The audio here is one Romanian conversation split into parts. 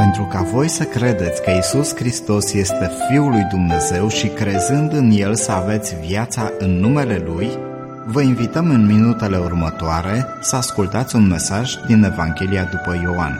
pentru ca voi să credeți că Iisus Hristos este Fiul lui Dumnezeu și crezând în El să aveți viața în numele Lui, vă invităm în minutele următoare să ascultați un mesaj din Evanghelia după Ioan.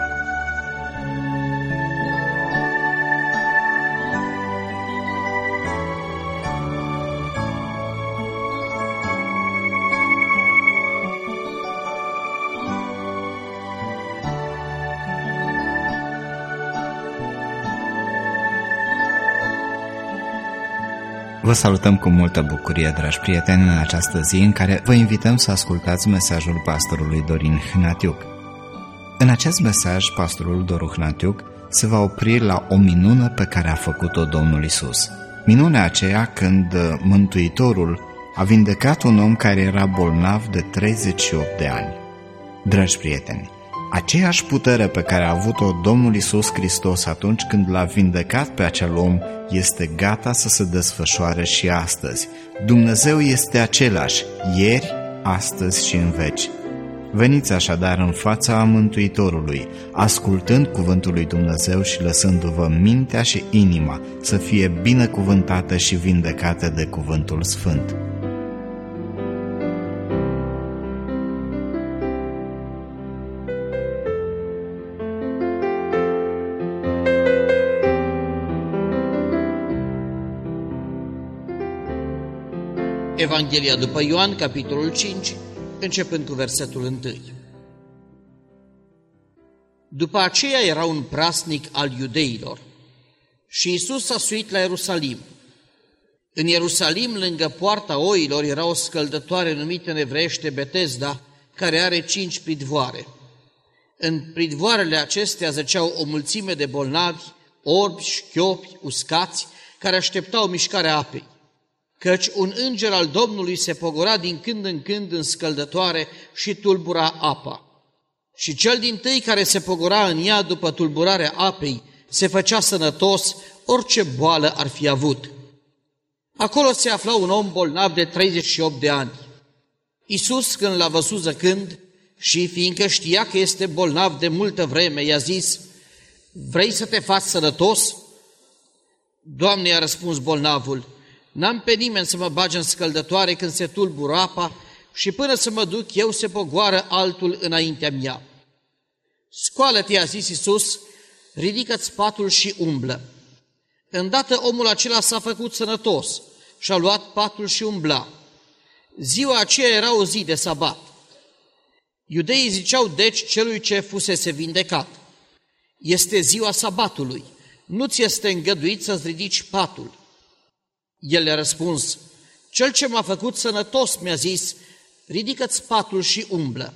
Vă salutăm cu multă bucurie, dragi prieteni, în această zi în care vă invităm să ascultați mesajul pastorului Dorin Hnatiuc. În acest mesaj, pastorul Doru Hnatiuc se va opri la o minune pe care a făcut-o Domnul Iisus. Minunea aceea când Mântuitorul a vindecat un om care era bolnav de 38 de ani. Dragi prieteni, aceeași putere pe care a avut-o Domnul Iisus Hristos atunci când l-a vindecat pe acel om este gata să se desfășoare și astăzi. Dumnezeu este același, ieri, astăzi și în veci. Veniți așadar în fața Mântuitorului, ascultând cuvântul lui Dumnezeu și lăsându-vă mintea și inima să fie binecuvântată și vindecată de cuvântul sfânt. Evanghelia după Ioan, capitolul 5, începând cu versetul 1. După aceea era un praznic al iudeilor și Iisus a suit la Ierusalim. În Ierusalim, lângă poarta oilor, era o scăldătoare numită în evreiește Betesda, care are 5 pridvoare. În pridvoarele acestea zăceau o mulțime de bolnavi, orbi, șchiopi, uscați, care așteptau mișcarea apei. Căci un înger al Domnului se pogora din când în când în scăldătoare și tulbura apa. Și cel dintâi care se pogora în ea după tulburarea apei se făcea sănătos, orice boală ar fi avut. Acolo se afla un om bolnav de 38 de ani. Iisus, când l-a văzut zăcând și fiindcă știa că este bolnav de multă vreme, i-a zis: „Vrei să te faci sănătos?” „Doamne,” i-a răspuns bolnavul, „n-am pe nimeni să mă bage în scăldătoare când se tulbură apa și până să mă duc eu se pogoară altul înaintea mea.” „Scoală-te,” i-a zis Iisus, „ridică-ți patul și umblă.” Îndată omul acela s-a făcut sănătos și-a luat patul și umbla. Ziua aceea era o zi de sabat. Iudeii ziceau deci celui ce fusese vindecat: „Este ziua sabatului, nu ți este îngăduit să-ți ridici patul.” El le-a răspuns: „Cel ce m-a făcut sănătos mi-a zis: ridică-ți patul și umblă.”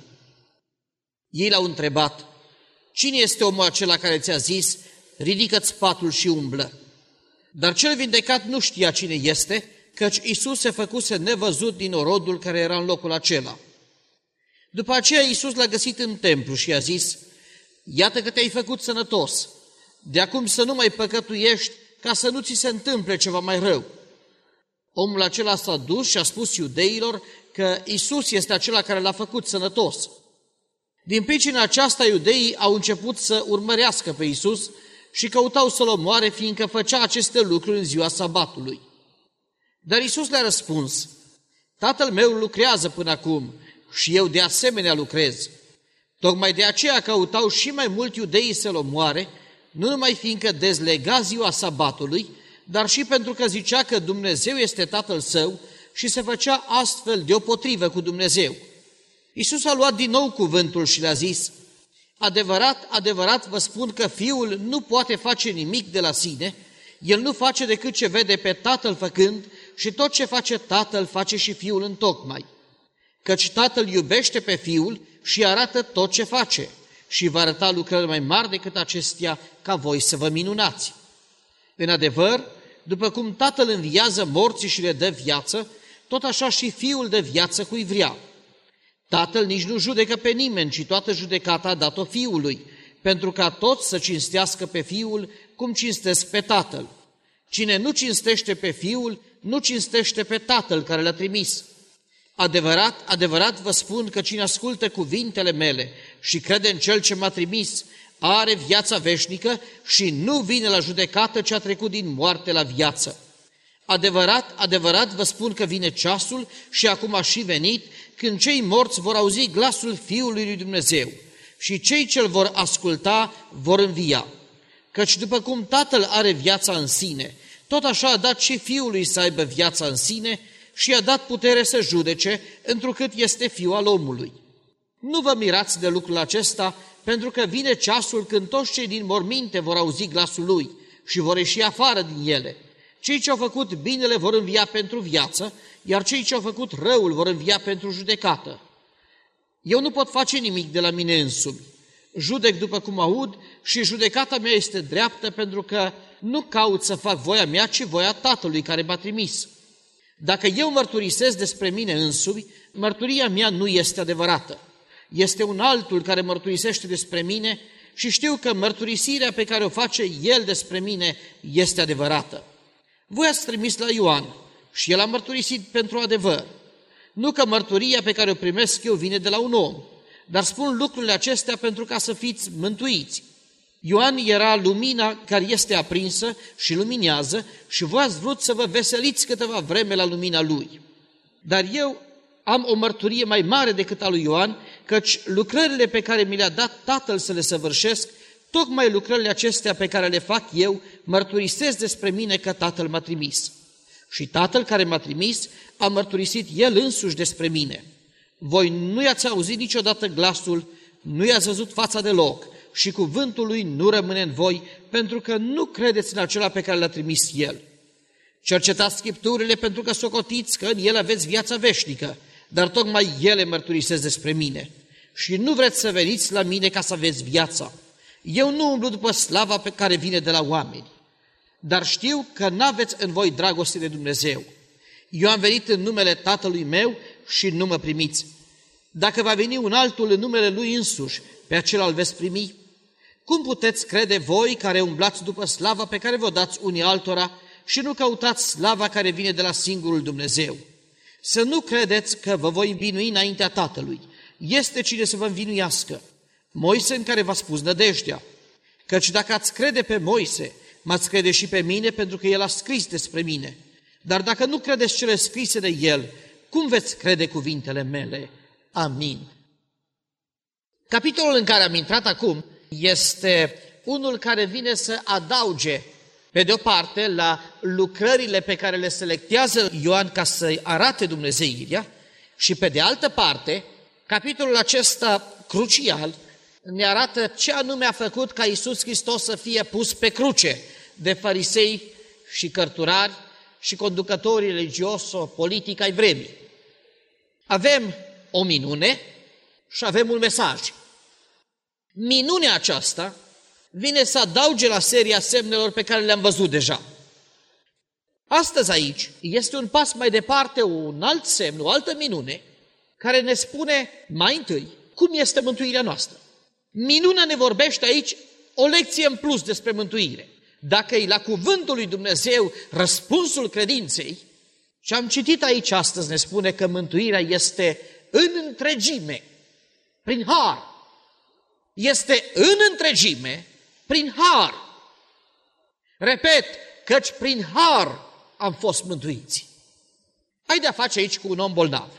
Ei l-au întrebat: „Cine este omul acela care ți-a zis: ridică-ți patul și umblă?” Dar cel vindecat nu știa cine este, căci Iisus se făcuse nevăzut din orodul care era în locul acela. După aceea Iisus l-a găsit în templu și i-a zis: „Iată că te-ai făcut sănătos. De acum să nu mai păcătuiești, ca să nu ți se întâmple ceva mai rău.” Omul acela s-a dus și a spus iudeilor că Iisus este acela care l-a făcut sănătos. Din pricina aceasta, iudeii au început să urmărească pe Iisus și căutau să-l omoare, fiindcă făcea aceste lucruri în ziua sabatului. Dar Iisus le-a răspuns: „Tatăl meu lucrează până acum și eu de asemenea lucrez.” Tocmai de aceea căutau și mai mult iudeii să-l omoare, nu numai fiindcă dezlega ziua sabatului, dar și pentru că zicea că Dumnezeu este Tatăl său și se făcea astfel deopotrivă cu Dumnezeu. Iisus a luat din nou cuvântul și le-a zis: „Adevărat, adevărat vă spun că Fiul nu poate face nimic de la sine, El nu face decât ce vede pe Tatăl făcând și tot ce face Tatăl face și Fiul întocmai. Căci Tatăl iubește pe Fiul și arată tot ce face și va arăta lucrări mai mari decât acestea ca voi să vă minunați. În adevăr, după cum Tatăl înviază morții și le dă viață, tot așa și Fiul dă viață cui vrea. Tatăl nici nu judecă pe nimeni, ci toată judecata a dat-o Fiului, pentru ca toți să cinstească pe Fiul cum cinstesc pe Tatăl. Cine nu cinstește pe Fiul, nu cinstește pe Tatăl care l-a trimis. Adevărat, adevărat vă spun că cine ascultă cuvintele mele și crede în Cel ce m-a trimis, are viața veșnică și nu vine la judecată, ci a trecut din moarte la viață. Adevărat, adevărat vă spun că vine ceasul și acum a și venit, când cei morți vor auzi glasul Fiului lui Dumnezeu și cei ce-L vor asculta vor învia. Căci după cum Tatăl are viața în sine, tot așa a dat și Fiului să aibă viața în sine și i-a dat putere să judece, întrucât este Fiul al omului. Nu vă mirați de lucrul acesta, pentru că vine ceasul când toți cei din morminte vor auzi glasul Lui și vor ieși afară din ele. Cei ce au făcut binele vor învia pentru viață, iar cei ce au făcut răul vor învia pentru judecată. Eu nu pot face nimic de la mine însumi. Judec după cum aud și judecata mea este dreaptă, pentru că nu caut să fac voia mea, ci voia Tatălui care m-a trimis. Dacă eu mărturisesc despre mine însumi, mărturia mea nu este adevărată. Este un altul care mărturisește despre mine și știu că mărturisirea pe care o face el despre mine este adevărată. Voi ați trimis la Ioan și el a mărturisit pentru adevăr. Nu că mărturia pe care o primesc eu vine de la un om, dar spun lucrurile acestea pentru ca să fiți mântuiți. Ioan era lumina care este aprinsă și luminează și voi ați vrut să vă veseliți câteva vreme la lumina lui. Dar eu am o mărturie mai mare decât a lui Ioan, căci lucrările pe care mi le-a dat Tatăl să le săvârșesc, tocmai lucrările acestea pe care le fac eu, mărturisesc despre mine că Tatăl m-a trimis. Și Tatăl care m-a trimis a mărturisit El însuși despre mine. Voi nu i-ați auzit niciodată glasul, nu i-ați văzut fața deloc și cuvântul Lui nu rămâne în voi, pentru că nu credeți în acela pe care l-a trimis El. Cercetați Scripturile pentru că socotiți că în ele aveți viața veșnică, dar tocmai ele mărturisesc despre mine. Și nu vreți să veniți la mine ca să aveți viața. Eu nu umblu după slava pe care vine de la oameni, dar știu că n-aveți în voi dragoste de Dumnezeu. Eu am venit în numele Tatălui meu și nu mă primiți. Dacă va veni un altul în numele Lui însuși, pe acela îl veți primi. Cum puteți crede voi care umblați după slava pe care vă dați unii altora și nu căutați slava care vine de la singurul Dumnezeu? Să nu credeți că vă voi învinui înaintea Tatălui. Este cine să vă învinuiască. Moise în care v-a spus nădejdea. Căci dacă ați crede pe Moise, m-ați crede și pe mine, pentru că el a scris despre mine. Dar dacă nu credeți cele scrise de el, cum veți crede cuvintele mele? Amin. Capitolul în care am intrat acum este unul care vine să adauge, pe de o parte, la lucrările pe care le selectează Ioan ca să-i arate dumnezeirea și, pe de altă parte, capitolul acesta crucial ne arată ce anume a făcut ca Iisus Hristos să fie pus pe cruce de farisei și cărturari și conducătorii religioso-politici ai vremii. Avem o minune și avem un mesaj. Minunea aceasta vine să adauge la seria semnelor pe care le-am văzut deja. Astăzi aici este un pas mai departe, un alt semn, o altă minune, care ne spune mai întâi cum este mântuirea noastră. Minunea ne vorbește aici o lecție în plus despre mântuire. Dacă e la cuvântul lui Dumnezeu răspunsul credinței, și am citit aici astăzi, ne spune că mântuirea este în întregime, prin har. Este în întregime, prin har. Repet, căci prin har am fost mântuiți. Ai de-a face aici cu un om bolnav,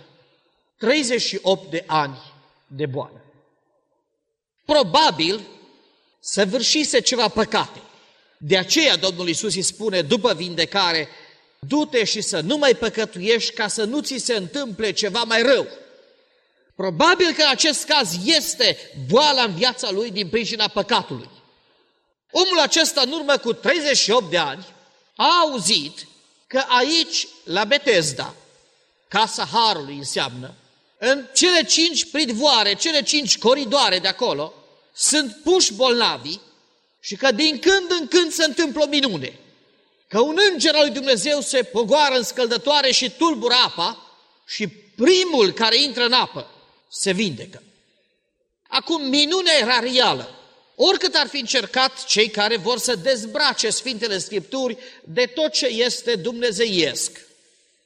38 de ani de boală. Probabil săvârșise ceva păcate. De aceea Domnul Iisus îi spune după vindecare, du-te și să nu mai păcătuiești ca să nu ți se întâmple ceva mai rău. Probabil că în acest caz este boala în viața lui din pricina păcatului. Omul acesta în urmă cu 38 de ani a auzit că aici, la Betesda, Casa Harului înseamnă, în cele 5 pridvoare, cele 5 coridoare de acolo, sunt puși bolnavi și că din când în când se întâmplă o minune. Că un înger al lui Dumnezeu se pogoară în scăldătoare și tulbură apa și primul care intră în apă se vindecă. Acum, minunea era reală. Oricât ar fi încercat cei care vor să dezbrace Sfintele Scripturi de tot ce este dumnezeiesc.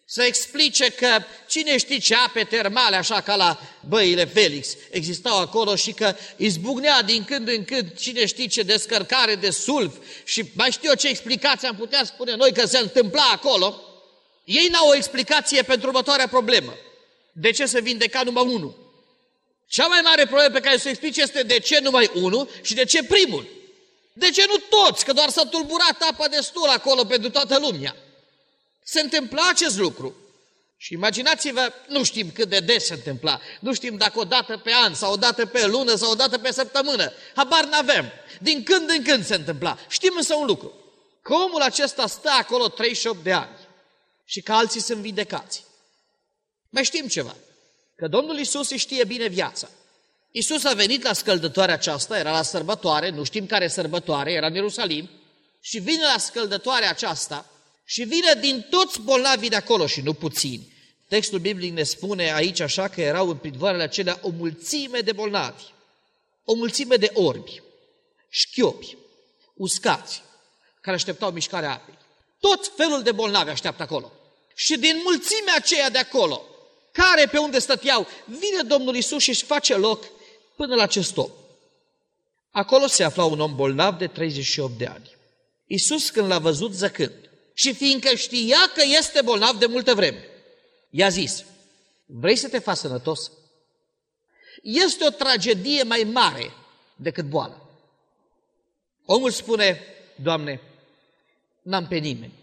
să explice că cine știe ce ape termale, așa ca la băile Felix, existau acolo și că izbucnea din când în când cine știe ce descărcare de sulf și mai știu eu ce explicație am putea spune noi că se întâmpla acolo, ei n-au o explicație pentru următoarea problemă. De ce se vindeca numai unul? Cea mai mare problemă pe care să o explice este de ce numai unul și de ce primul. De ce nu toți? Că doar s-a tulburat apa destul acolo pentru toată lumea. Se întâmpla acest lucru. Și imaginați-vă, nu știm cât de des se întâmpla, nu știm dacă o dată pe an, sau o dată pe lună, sau o dată pe săptămână. Habar n-avem. Din când în când se întâmpla. Știm însă un lucru, că omul acesta stă acolo 38 de ani și că alții sunt vindecați. Mai știm ceva, că Domnul Iisus îi știe bine viața. Iisus a venit la scăldătoarea aceasta, era la sărbătoare, nu știm care sărbătoare, era în Ierusalim, și vine la scăldătoarea aceasta și vine din toți bolnavii de acolo și nu puțini. Textul biblic ne spune aici așa că erau în pridvoarele acelea o mulțime de bolnavi, o mulțime de orbi, șchiopi, uscați, care așteptau mișcarea apei. Tot felul de bolnavi așteaptă acolo. Și din mulțimea aceea de acolo, care pe unde stăteau, vine Domnul Iisus și își face loc până la acest om. Acolo se afla un om bolnav de 38 de ani. Iisus, când l-a văzut zăcând și fiindcă știa că este bolnav de multă vreme, i-a zis: vrei să te faci sănătos? Este o tragedie mai mare decât boala. Omul spune: Doamne, n-am pe nimeni.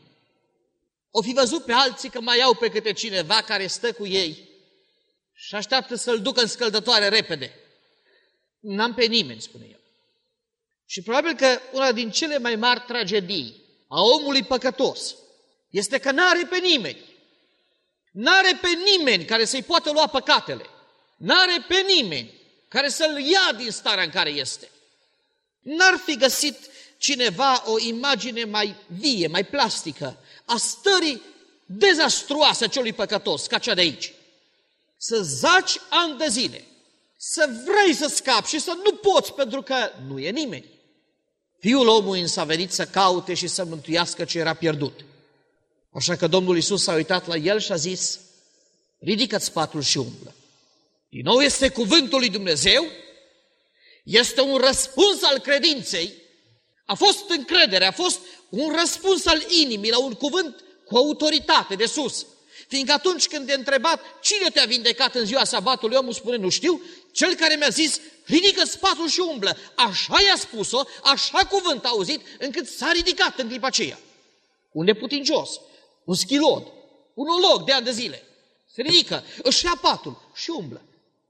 O fi văzut pe alții că mai au pe câte cineva care stă cu ei și așteaptă să-l ducă în scăldătoare repede. N-am pe nimeni, spune el. Și probabil că una din cele mai mari tragedii a omului păcătos este că n-are pe nimeni. N-are pe nimeni care să-i poată lua păcatele. N-are pe nimeni care să-l ia din starea în care este. N-ar fi găsit cineva o imagine mai vie, mai plastică a stării dezastruoase a celui păcătos, ca cea de aici. Să zaci ani de zile, să vrei să scapi și să nu poți, pentru că nu e nimeni. Fiul omului însă a venit să caute și să mântuiască ce era pierdut. Așa că Domnul Iisus s-a uitat la el și a zis: ridică-ți patul și umblă. Din nou este cuvântul lui Dumnezeu, este un răspuns al credinței, a fost încredere, a fost un răspuns al inimii la un cuvânt cu autoritate de sus. Fiindcă atunci când te-a întrebat cine te-a vindecat în ziua sabatului, omul spune: nu știu, cel care mi-a zis ridică-ți patul și umblă. Așa i-a spus-o, așa cuvânt a auzit, încât s-a ridicat în clipa aceea. Un neputincios, un schilod, un olog de ani de zile, se ridică, își ia patul și umblă.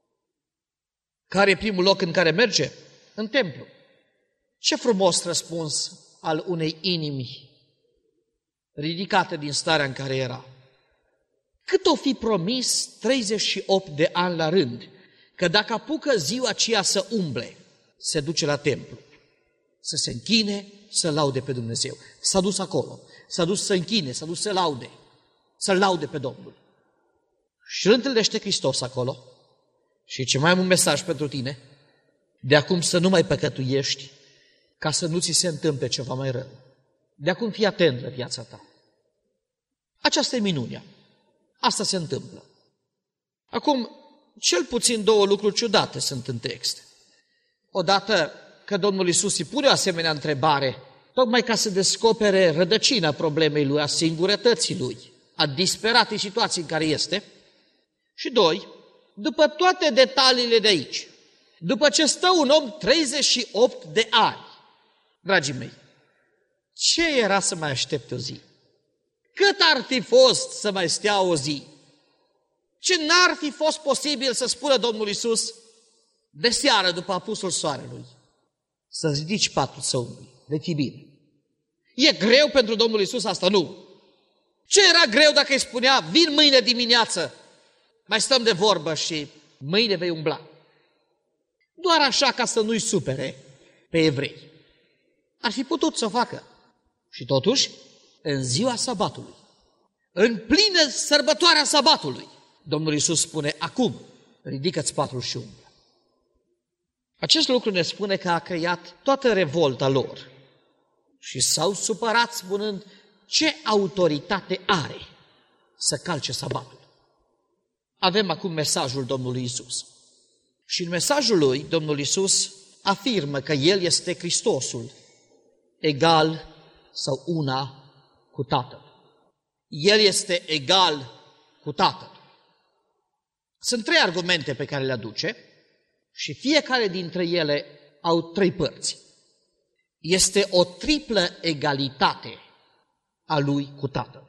Care e primul loc în care merge? În templu. Ce frumos răspuns al unei inimi ridicate din starea în care era. Cât o fi promis 38 de ani la rând, că dacă apucă ziua aceea să umble, se duce la templu, să se închine, să laude pe Dumnezeu. S-a dus acolo, s-a dus să închine, s-a dus să laude, să laude pe Domnul. Și îl întâlnește Hristos acolo și ce mai am un mesaj pentru tine: de acum să nu mai păcătuiești, ca să nu ți se întâmple ceva mai rău. De acum fii atent la viața ta. Aceasta e minunea. Asta se întâmplă. Acum, cel puțin două lucruri ciudate sunt în text. Odată că Domnul Iisus îi pune o asemenea întrebare, tocmai ca să descopere rădăcina problemei lui, a singurătății lui, a disperatei situații în care este. Și doi, după toate detaliile de aici, după ce stă un om 38 de ani, dragii mei, ce era să mai aștepte o zi? Cât ar fi fost să mai stea o zi? Ce n-ar fi fost posibil să spună Domnul Iisus de seară după apusul soarelui? Să ridici patul să umbli, de fi bine. E greu pentru Domnul Iisus asta? Nu. Ce era greu dacă îi spunea: vin mâine dimineață, mai stăm de vorbă și mâine vei umbla? Doar așa ca să nu-i supere pe evrei. Ar fi putut să o facă. Și totuși, în ziua sabatului, în plină sărbătoarea sabatului, Domnul Iisus spune: acum, ridică-ți patul și umblă. Acest lucru ne spune că a creat toată revolta lor și s-au supărat spunând: ce autoritate are să calce sabatul. Avem acum mesajul Domnului Iisus. Și în mesajul lui, Domnul Iisus afirmă că El este Hristosul, egal sau una cu Tatăl. El este egal cu Tatăl. Sunt 3 argumente pe care le aduce și fiecare dintre ele au 3 părți. Este o triplă egalitate a lui cu Tatăl.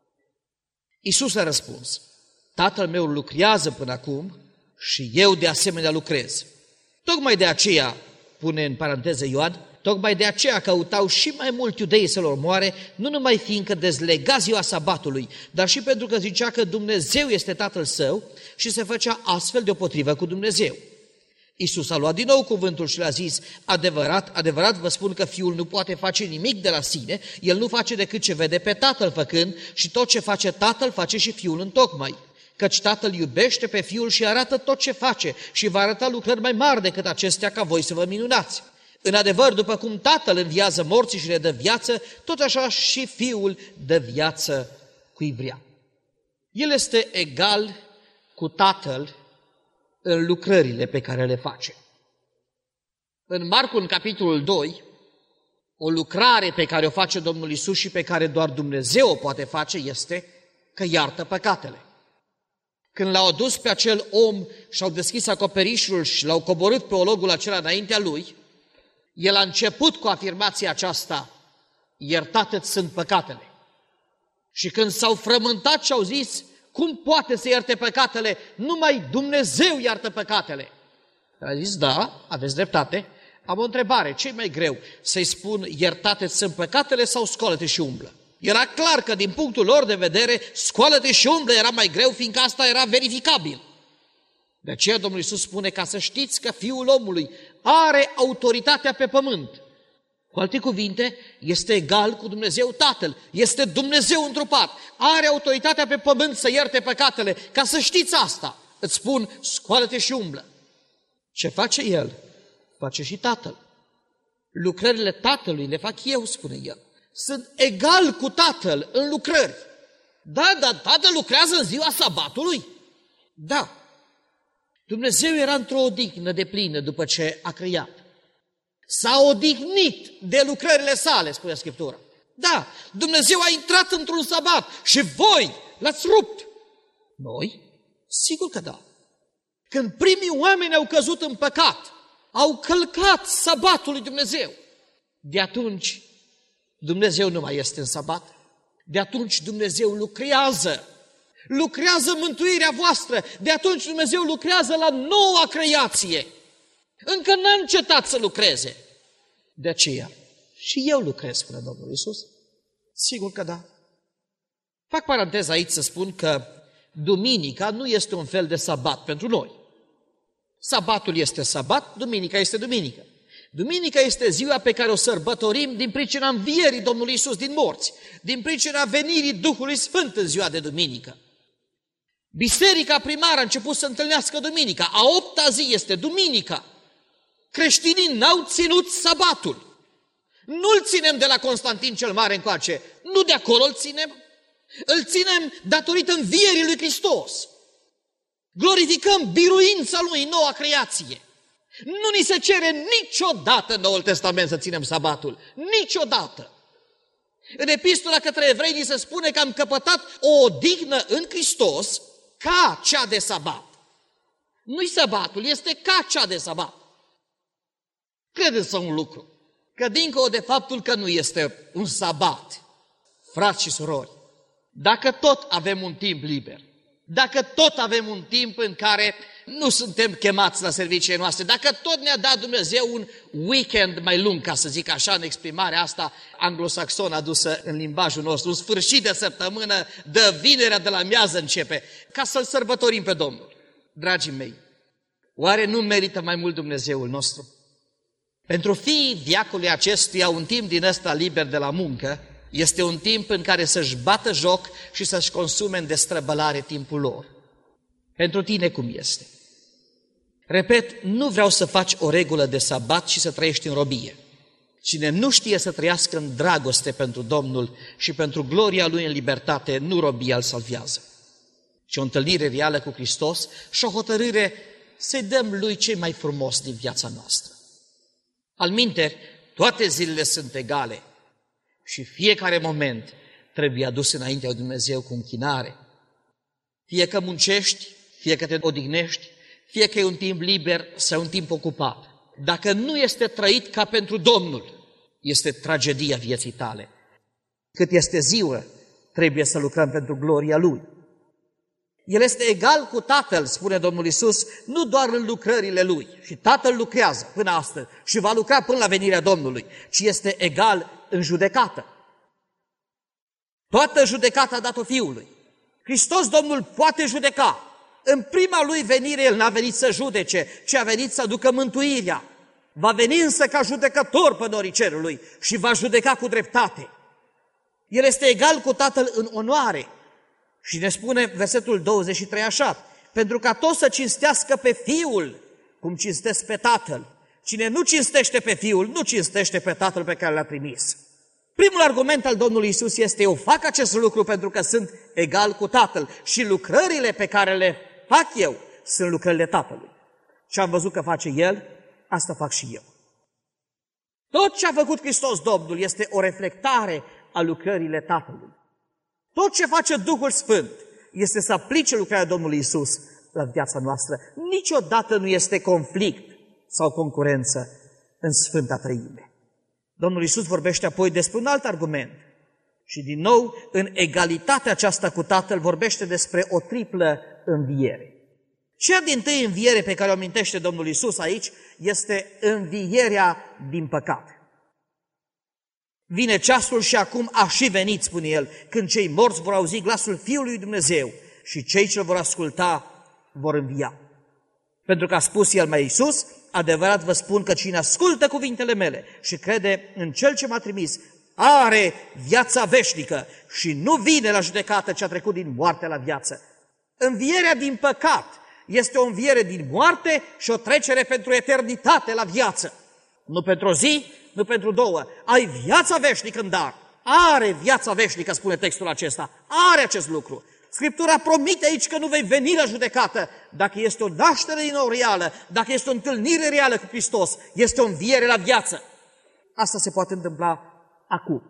Iisus a răspuns: Tatăl meu lucrează până acum și eu de asemenea lucrez. Tocmai de aceea, pune în paranteză Ioan, tocmai de aceea căutau și mai mult iudeii să-l omoare, nu numai fiindcă dezlega ziua sabatului, dar și pentru că zicea că Dumnezeu este Tatăl său și se făcea astfel deopotrivă cu Dumnezeu. Iisus a luat din nou cuvântul și le-a zis: adevărat, adevărat vă spun că Fiul nu poate face nimic de la sine, El nu face decât ce vede pe Tatăl făcând și tot ce face Tatăl face și Fiul întocmai. Căci Tatăl iubește pe Fiul și arată tot ce face și va arăta lucrări mai mari decât acestea ca voi să vă minunați. În adevăr, după cum Tatăl înviază morții și le dă viață, tot așa și Fiul dă viață cui vrea. El este egal cu Tatăl în lucrările pe care le face. În Marcu, în capitolul 2, o lucrare pe care o face Domnul Iisus și pe care doar Dumnezeu o poate face este că iartă păcatele. Când l-au adus pe acel om și au deschis acoperișul și l-au coborât pe ologul acela înaintea lui, el a început cu afirmația aceasta: iertate-ți sunt păcatele. Și când s-au frământat și au zis: cum poate să ierte păcatele? Numai Dumnezeu iartă păcatele. A zis: da, aveți dreptate. Am o întrebare: ce-i mai greu? Să-i spun iertate-ți sunt păcatele sau scoală-te și umblă? Era clar că din punctul lor de vedere scoală-te și umblă era mai greu, fiindcă asta era verificabil. De aceea Domnul Iisus spune: ca să știți că Fiul omului are autoritatea pe pământ. Cu alte cuvinte, este egal cu Dumnezeu Tatăl, este Dumnezeu întrupat, are autoritatea pe pământ să ierte păcatele. Ca să știți asta, îți spun: scoală-te și umblă. Ce face El, face și Tatăl. Lucrările Tatălui le fac eu, spune El. Sunt egal cu Tatăl în lucrări. Da, dar Tatăl lucrează în ziua sabatului? Da. Dumnezeu era într-o odihnă deplină după ce a creat. S-a odihnit de lucrările sale, spune Scriptura. Da, Dumnezeu a intrat într-un sabat și voi l-ați rupt. Noi? Sigur că da. Când primii oameni au căzut în păcat, au călcat sabatul lui Dumnezeu, de atunci Dumnezeu nu mai este în sabat. De atunci Dumnezeu lucrează. Lucrează mântuirea voastră. De atunci Dumnezeu lucrează la noua creație. Încă n-a încetat să lucreze. De aceea și eu lucrez, spune Domnul Iisus. Sigur că da. Fac paranteză aici să spun că duminica nu este un fel de sabat pentru noi. Sabatul este sabat, duminica este duminică. Duminica este ziua pe care o sărbătorim din pricina învierii Domnului Iisus din morți, din pricina venirii Duhului Sfânt în ziua de duminică. Biserica primară a început să întâlnească duminica, a 8-a zi este duminica. Creștinii n-au ținut sabatul. Nu-l ținem de la Constantin cel Mare încoace, nu de acolo îl ținem. Îl ținem datorită învierii lui Hristos. Glorificăm biruința lui în noua creație. Nu ni se cere niciodată în Noul Testament să ținem sabatul. Niciodată. În epistola către evrei ni se spune că am căpătat o odihnă în Hristos ca cea de sabat. Nu-i sabatul, este ca cea de sabat. Credeți-să un lucru, că dincolo de faptul că nu este un sabat, frați și surori, dacă tot avem un timp liber, dacă tot avem un timp în care nu suntem chemați la serviciile noastre, dacă tot ne-a dat Dumnezeu un weekend mai lung, ca să zic așa, în exprimarea asta anglosaxonă adusă în limbajul nostru, un sfârșit de săptămână, de vinerea de la miază începe, ca să-L sărbătorim pe Domnul. Dragii mei, oare nu merită mai mult Dumnezeul nostru? Pentru fiii veacului acestuia, un timp din ăsta liber de la muncă este un timp în care să-și bată joc și să-și consume în destrăbălare timpul lor. Pentru tine cum este? Repet, nu vreau să faci o regulă de sabat și să trăiești în robie, Cine nu știe să trăiască în dragoste pentru Domnul și pentru gloria Lui în libertate, nu robia îl salvează, ci o întâlnire reală cu Hristos și o hotărâre să-i dăm Lui cei mai frumos din viața noastră. Alminteri, toate zilele sunt egale și fiecare moment trebuie adus înaintea lui Dumnezeu cu închinare. Fie că muncești, fie că te odihnești, fie că e un timp liber sau un timp ocupat. Dacă nu este trăit ca pentru Domnul, este tragedia vieții tale. Cât este ziua, trebuie să lucrăm pentru gloria Lui. El este egal cu Tatăl, spune Domnul Iisus, nu doar în lucrările Lui. Și Tatăl lucrează până astăzi și va lucra până la venirea Domnului, ci este egal în judecată. Toată judecata a dat-o Fiului. Hristos Domnul poate judeca. În prima Lui venire El n-a venit să judece, ci a venit să aducă mântuirea. Va veni însă ca judecător pe norii cerului și va judeca cu dreptate. El este egal cu Tatăl în onoare. Și ne spune versetul 23 așa, pentru ca toți să cinstească pe Fiul, cum cinstesc pe Tatăl. Cine nu cinstește pe Fiul, nu cinstește pe Tatăl pe care l-a trimis. Primul argument al Domnului Iisus este, eu fac acest lucru pentru că sunt egal cu Tatăl și lucrările pe care le fac eu sunt lucrările Tatălui. Ce am văzut că face El, asta fac și eu. Tot ce a făcut Hristos Domnul este o reflectare a lucrările Tatălui. Tot ce face Duhul Sfânt este să aplice lucrarea Domnului Iisus la viața noastră. Niciodată nu este conflict sau concurență în Sfânta Trăime. Domnul Iisus vorbește apoi despre un alt argument. Și din nou, în egalitatea aceasta cu Tatăl, vorbește despre o triplă înviere. Cea dintâi înviere pe care o amintește Domnul Iisus aici este învierea din păcat. Vine ceasul și acum a și venit, spune El, când cei morți vor auzi glasul Fiului lui Dumnezeu și cei ce vor asculta vor învia. Pentru că a spus El mai Iisus, adevărat vă spun că cine ascultă cuvintele mele și crede în Cel ce m-a trimis, are viața veșnică și nu vine la judecată, ce a trecut din moarte la viață. Învierea din păcat este o înviere din moarte și o trecere pentru eternitate la viață. Nu pentru o zi, nu pentru două. Ai viața veșnică în dar. Are viața veșnică, spune textul acesta. Are acest lucru. Scriptura promite aici că nu vei veni la judecată. Dacă este o naștere din nou reală, dacă este o întâlnire reală cu Hristos, este o înviere la viață. Asta se poate întâmpla acum.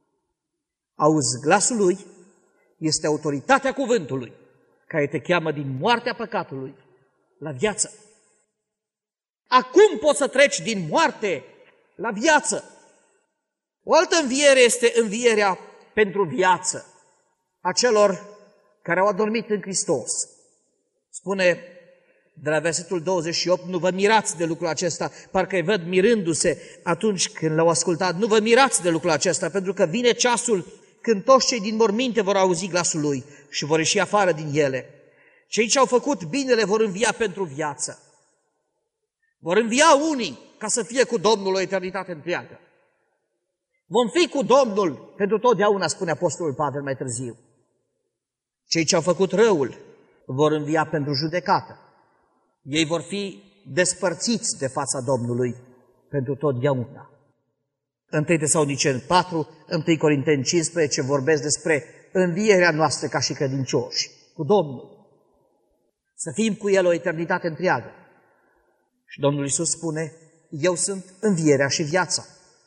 Auzi glasul Lui, este autoritatea cuvântului care te cheamă din moartea păcatului la viață. Acum poți să treci din moarte la viață. O altă înviere este învierea pentru viață a celor care au adormit în Hristos. Spune de la versetul 28, nu vă mirați de lucrul acesta, parcă îi văd mirându-se atunci când l-au ascultat. Nu vă mirați de lucrul acesta, pentru că vine ceasul când toți cei din morminte vor auzi glasul Lui și vor ieși afară din ele. Cei ce au făcut binele vor învia pentru viață. Vor învia unii ca să fie cu Domnul o eternitate întreagă. Vom fi cu Domnul pentru totdeauna, spune Apostolul Pavel mai târziu. Cei ce au făcut răul vor învia pentru judecată. Ei vor fi despărțiți de fața Domnului pentru totdeauna. 1 Tesaloniceni 4, 1 Corinteni 15 vorbesc despre învierea noastră ca și credincioși cu Domnul. Să fim cu El o eternitate întreagă. Și Domnul Iisus spune, eu sunt învierea și viața.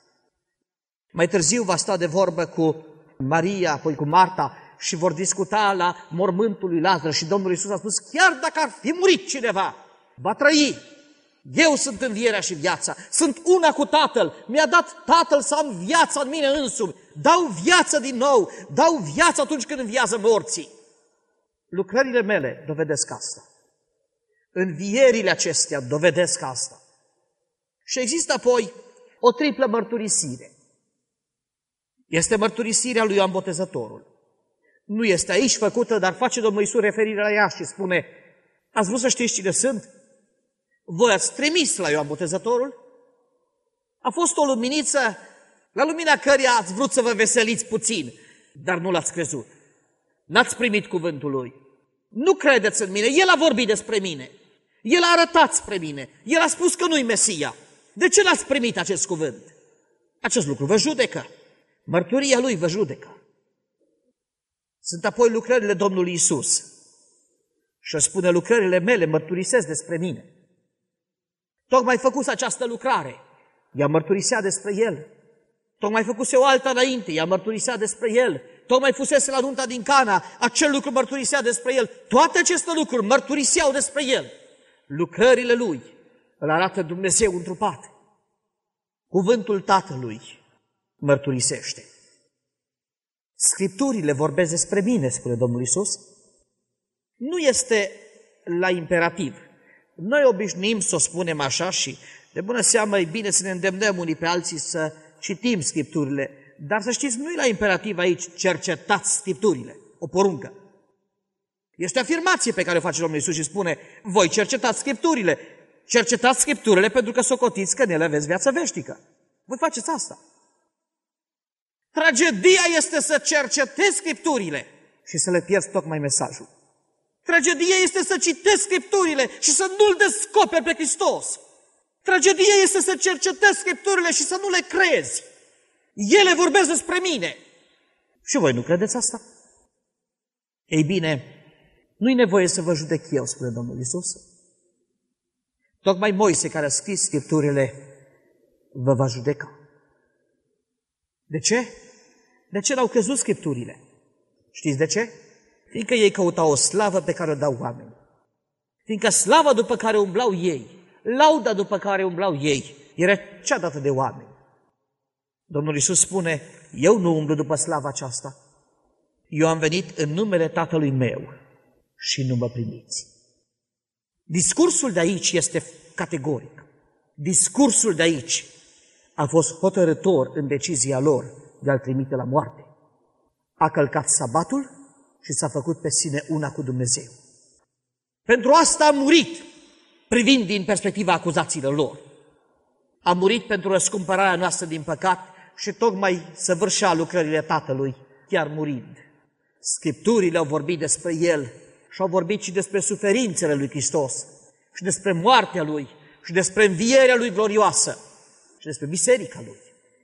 Mai târziu va sta de vorbă cu Maria, apoi cu Marta și vor discuta la mormântul lui Lazar și Domnul Iisus a spus, chiar dacă ar fi murit cineva, va trăi. Eu sunt învierea și viața, sunt una cu Tatăl, mi-a dat Tatăl să am viața în mine însumi, dau viață din nou, dau viață atunci când înviază morții. Lucrările mele dovedesc asta. Învierile acestea dovedesc asta. Și există apoi o triplă mărturisire. Este mărturisirea lui Ioan Botezătorul. Nu este aici făcută, dar face Domnul Iisus referire la ea și spune, ați vrut să știți cine sunt? Voi ați trimis la Ioan Botezătorul? A fost o luminiță la lumina căreia ați vrut să vă veseliți puțin, dar nu l-ați crezut. N-ați primit cuvântul lui. Nu credeți în mine, El a vorbit despre mine. El a arătat spre mine. El a spus că nu-i Mesia. De ce n-ați primit acest cuvânt? Acest lucru vă judecă. Mărturia lui vă judecă. Sunt apoi lucrările Domnului Iisus. Și spune, lucrările mele mărturisesc despre mine. Tocmai făcuse această lucrare, ea mărturisea despre el. Tocmai făcuse o altă înainte, ea mărturisea despre el. Tocmai fusese la nunta din Cana, acel lucru mărturisea despre el. Toate aceste lucruri mărturiseau despre el. Lucrările lui îl arată Dumnezeu întrupat. Cuvântul Tatălui mărturisește. Scripturile vorbesc despre mine, spune Domnul Iisus. Nu este la imperativ. Noi obișnuim să o spunem așa și de bună seamă e bine să ne îndemnăm unii pe alții să citim Scripturile. Dar să știți, nu e la imperativ aici, cercetați Scripturile, o poruncă. Este o afirmație pe care o face Domnul Iisus și spune, voi cercetați Scripturile. Cercetați Scripturile pentru că socotiți că în ele aveți viață veșnică. Voi faceți asta. Tragedia este să cercetezi Scripturile și să le pierzi tocmai mesajul. Tragedia este să citești Scripturile și să nu-L descoperi pe Hristos. Tragedia este să cercetezi Scripturile și să nu le crezi. Ele vorbesc despre mine. Și voi nu credeți asta? Ei bine, nu-i nevoie să vă judec eu, spune Domnul Iisus. Tocmai Moise, care a scris Scripturile, vă va judeca. De ce? De ce n-au crezut Scripturile? Știți de ce? Fiindcă ei căutau o slavă pe care o dau oameni. Fiindcă slava după care umblau ei, lauda după care umblau ei, era cea dată de oameni. Domnul Iisus spune, eu nu umblu după slava aceasta. Eu am venit în numele Tatălui meu și nu mă primiți. Discursul de aici este categoric. Discursul de aici a fost hotărător în decizia lor de a-L trimite la moarte. A călcat sabatul și s-a făcut pe sine una cu Dumnezeu. Pentru asta a murit, privind din perspectiva acuzațiilor lor. A murit pentru răscumpărarea noastră din păcat și tocmai săvârșea lucrările Tatălui, chiar murind. Scripturile au vorbit despre El și au vorbit și despre suferințele lui Hristos și despre moartea Lui și despre învierea Lui glorioasă și despre biserica Lui.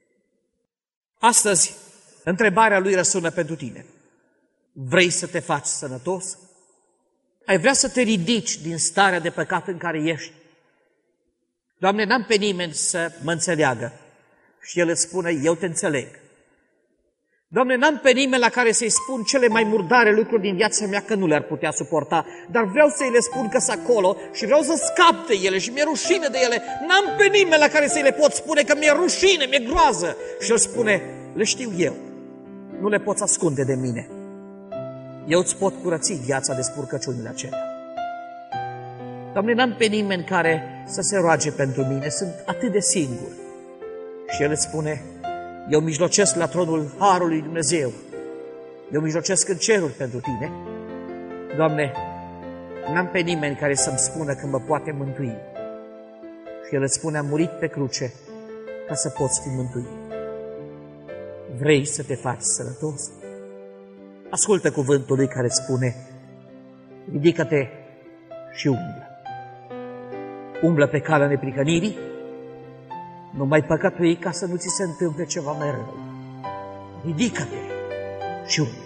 Astăzi, întrebarea Lui răsună pentru tine. Vrei să te faci sănătos? Ai vrea să te ridici din starea de păcat în care ești? Doamne, n-am pe nimeni să mă înțeleagă. Și El îți spune, eu te înțeleg. Doamne, n-am pe nimeni la care să-i spun cele mai murdare lucruri din viața mea că nu le-ar putea suporta, dar vreau să-i le spun că sunt acolo și vreau să scap de ele și mi-e rușine de ele. N-am pe nimeni la care să-i le pot spune că mi-e rușine, mi-e groază. Și El spune, le știu eu, nu le poți ascunde de mine. Eu îți pot curăți viața de spurcăciunile acelea. Doamne, n-am pe nimeni care să se roage pentru mine, sunt atât de singur. Și El îți spune, eu mijlocesc la tronul Harului Dumnezeu, eu mijlocesc în cerul pentru tine. Doamne, n-am pe nimeni care să-mi spună că mă poate mântui. Și El îți spune, am murit pe cruce ca să poți fi mântuit. Vrei să te faci sănătos? Ascultă cuvântul Lui care îți spune, ridică-te și umblă. Umblă pe calea neprihănirii, nu mai păcătui ca să nu ți se întâmple ceva mai rău. Ridică-te și umblă.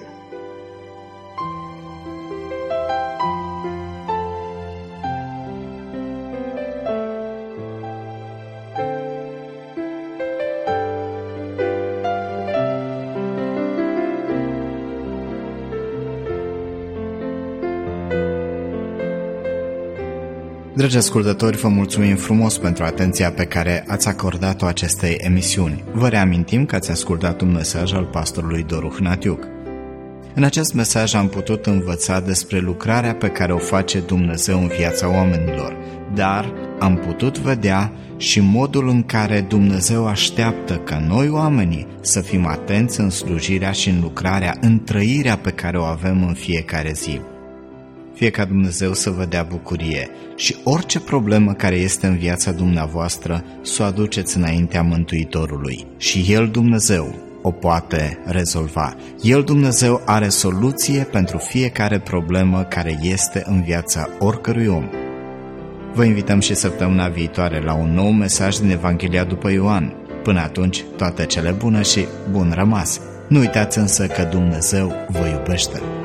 Dragi ascultători, vă mulțumim frumos pentru atenția pe care ați acordat-o acestei emisiuni. Vă reamintim că ați ascultat un mesaj al pastorului Doru Hnatiuc. În acest mesaj am putut învăța despre lucrarea pe care o face Dumnezeu în viața oamenilor, dar am putut vedea și modul în care Dumnezeu așteaptă ca noi oamenii să fim atenți în slujirea și în lucrarea, în trăirea pe care o avem în fiecare zi. Fie ca Dumnezeu să vă dea bucurie și orice problemă care este în viața dumneavoastră să o aduceți înaintea Mântuitorului și El, Dumnezeu, o poate rezolva. El, Dumnezeu, are soluție pentru fiecare problemă care este în viața oricărui om. Vă invităm și săptămâna viitoare la un nou mesaj din Evanghelia după Ioan. Până atunci, toate cele bune și bun rămas! Nu uitați însă că Dumnezeu vă iubește!